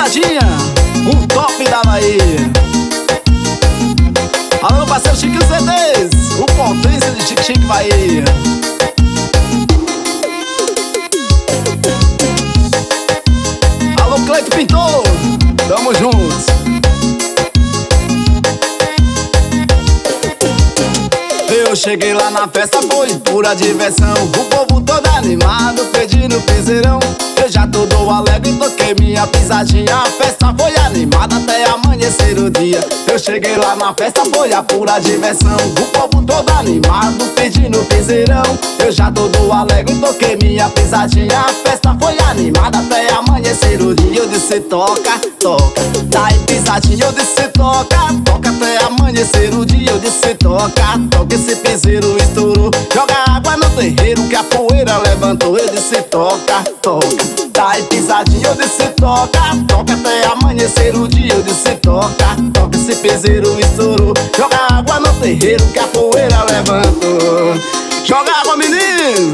Pisadinha, o top da Bahia. Alô, parceiro Chiquinho CDs, o potência de Chique Chique Bahia. Alô, Cleito Pintor, tamo juntos. Eu cheguei lá na festa, foi pura diversão. O povo todo animado, pedindo piseirão. Eu já todo alegre, toquei minha pisadinha. A festa foi animada até amanhecer o dia. Eu cheguei lá na festa, foi a pura diversão. O povo todo animado, pedindo piseirão. Eu já todo alegre, toquei minha pisadinha. A festa foi animada até amanhecer o dia. Eu disse toca, toca, daí pisadinha. Eu disse toca, toca até amanhecer o dia. Eu disse toca, toca, esse piseiro estourou. Joga água no terreiro que a poeira levantou. Eu disse toca, toca, daí pisadinha. Eu disse toca, toca até amanhecer o dia. Eu disse toca, toca, esse piseiro estourou. Joga água no terreiro que a poeira levantou. Joga água, menino!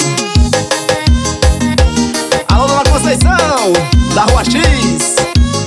Alô, Dona Conceição, da Rua X.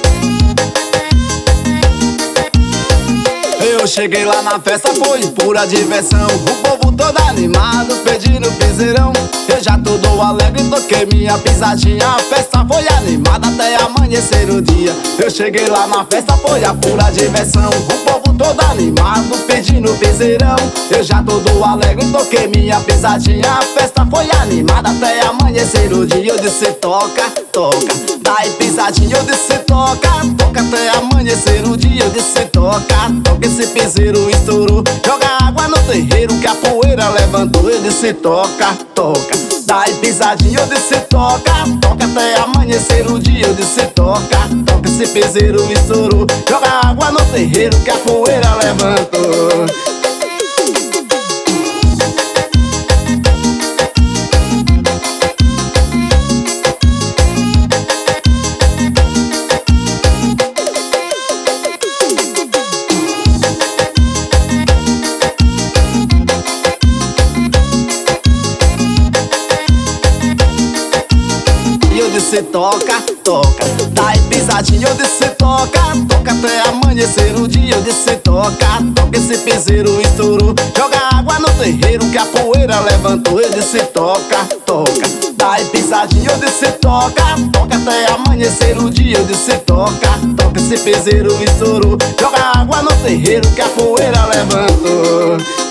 Eu cheguei lá na festa, foi pura diversão. O povo todo animado, pedindo piseirão. Eu já todo alegre, toquei minha pisadinha. A festa foi animada até amanhecer o dia. Eu cheguei lá na festa, foi a pura diversão. O povo todo animado, pedindo piseirão. Eu já todo alegre, toquei minha pisadinha. A festa foi animada até amanhecer o dia. Eu disse toca, toca, daí pisadinha. Eu disse toca, toca até amanhecer o dia. Eu disse toca, toca, esse piseiro estourou. Joga água no terreiro que a poeira levantou. Eu disse toca, toca, daí pisadinha. Eu disse toca, toca até amanhecer o dia. Eu disse toca, toca, esse piseiro estourou. Joga água no terreiro que a poeira levantou. Eu disse toca, toca, daí pisadinha. Eu disse toca, toca até amanhecer o dia. Eu disse toca, toca, esse piseiro estourou. Joga água no terreiro que a poeira levantou. Eu disse toca, toca, daí pisadinha. Eu disse toca, toca até amanhecer o dia. Eu disse toca, toca, esse piseiro estourou. Joga água no terreiro que a poeira levantou.